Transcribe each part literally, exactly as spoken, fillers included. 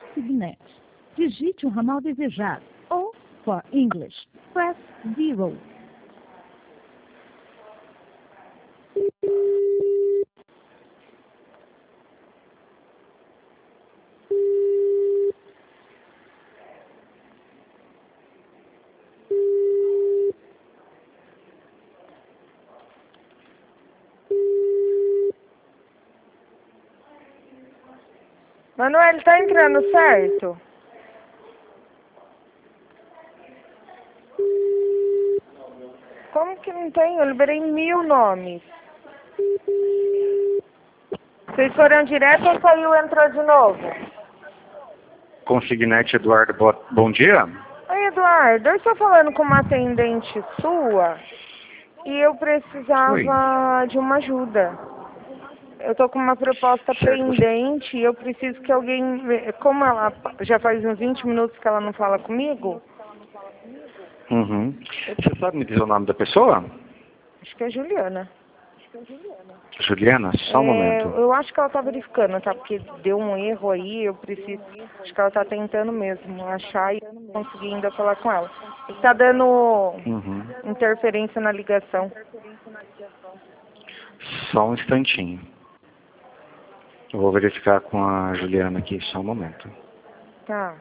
Signet. Digite o ramal desejado ou, for English, press zero. Manuel, tá entrando certo? Como que não tem? Eu liberei mil nomes. Vocês foram direto ou saiu e entrou de novo? Consignete Eduardo, bo- bom dia. Oi, Eduardo, eu estou falando com uma atendente sua e eu precisava de uma ajuda. Eu tô com uma proposta Certo. pendente e eu preciso que alguém... ve- Como ela já faz uns vinte minutos que ela não fala comigo, Uhum. Você sabe me dizer o nome da pessoa? acho que é Juliana. Juliana, só um É, momento. eu acho que ela tá verificando, tá? Porque deu um erro aí, eu preciso... Acho que ela tá tentando mesmo achar e conseguir ainda falar com ela. E tá dando Uhum. interferência na ligação. Só um instantinho. Eu vou verificar com a Juliana aqui, só um momento. Tá.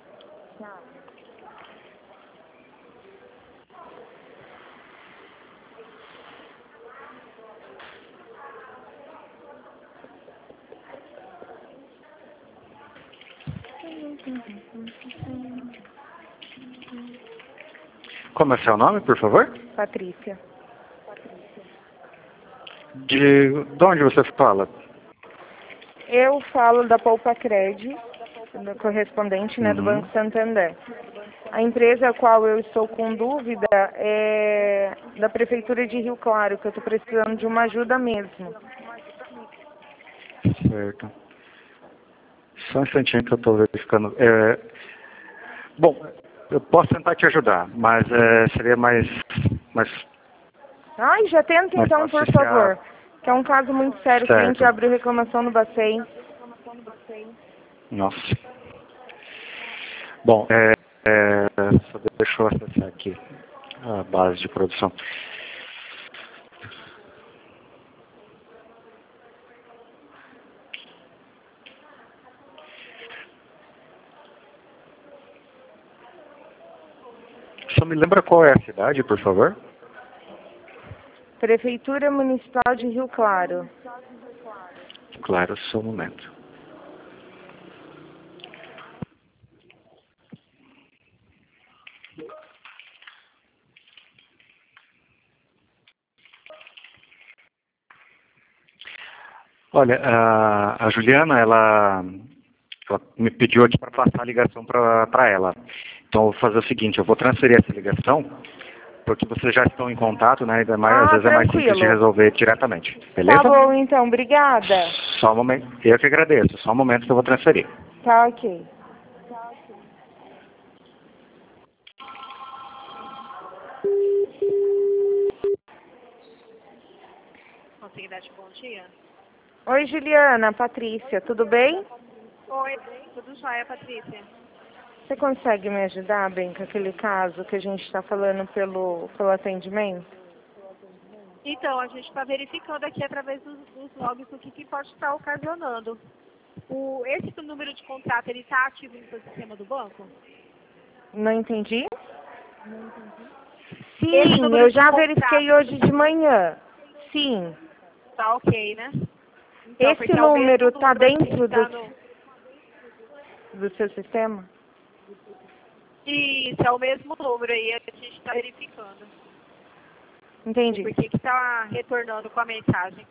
Como é seu nome, por favor? Patrícia. De, de onde você fala? Eu falo da Poupa Cred, da correspondente, né, do Uhum. Banco Santander. A empresa a qual eu estou com dúvida é da Prefeitura de Rio Claro, que eu estou precisando de uma ajuda mesmo. Certo. Só um instantinho que eu estou verificando. É, bom, eu posso tentar te ajudar, mas é, seria mais, mais, Ai, já tenta mais então, fácil por se favor. a... Que é um caso muito sério, o cliente Certo. abriu reclamação no Bacen. Nossa. Bom, é, é, só deixa eu acessar aqui a base de produção. Só me lembra qual é a cidade, por favor? Prefeitura Municipal de Rio Claro. Claro, só um momento. Olha, a, a Juliana, ela, ela me pediu aqui para passar a ligação para ela. Então, eu vou fazer o seguinte, eu vou transferir essa ligação, porque vocês já estão em contato, né? Ainda mais, às Ah, vezes é mais simples de tranquilo. resolver diretamente. Tá Beleza? bom então, obrigada. Só um momento. Eu que agradeço. Só um momento que eu vou transferir. Tá ok. Consignete, bom dia. Oi, Juliana, Patrícia, tudo bem? Oi, tudo jóia, Patrícia? Você consegue me ajudar, bem, com aquele caso que a gente está falando pelo, pelo atendimento? Então, a gente está verificando aqui através dos, dos logs o que, que pode estar ocasionando. O, esse número de contrato, ele está ativo no seu sistema do banco? Não entendi? Esse Sim, número eu de já contrato verifiquei hoje de manhã. Sim. tá ok, né? Então, Esse porque é o mesmo número está número aqui que dentro tá do, no... do seu sistema? Isso, é o mesmo número aí, a gente está verificando. Entendi. Por que que está retornando com a mensagem?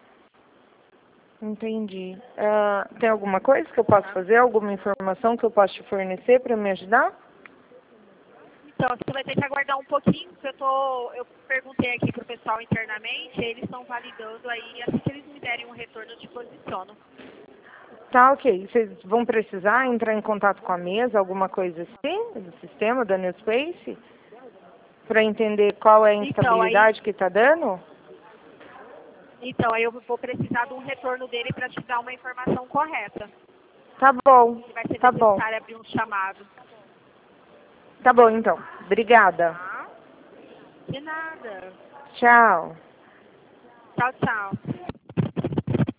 Entendi. Ah, tem alguma coisa que eu posso fazer? Alguma informação que eu posso te fornecer para me ajudar? Então, você vai ter que aguardar um pouquinho, porque eu, tô, eu perguntei aqui pro pessoal internamente, eles estão validando aí, assim que eles me derem um retorno, eu te posiciono. Tá, ok. Vocês vão precisar entrar em contato com a mesa, alguma coisa assim, do sistema, da Newspace? Para entender qual é a Então, aí, instabilidade que está dando? então, aí eu vou precisar de um retorno dele para te dar uma informação correta. Tá bom, que vai ser tá bom. necessário abrir um chamado. Tá bom, então. Obrigada. Tá? De nada. Tchau. Tchau, tchau.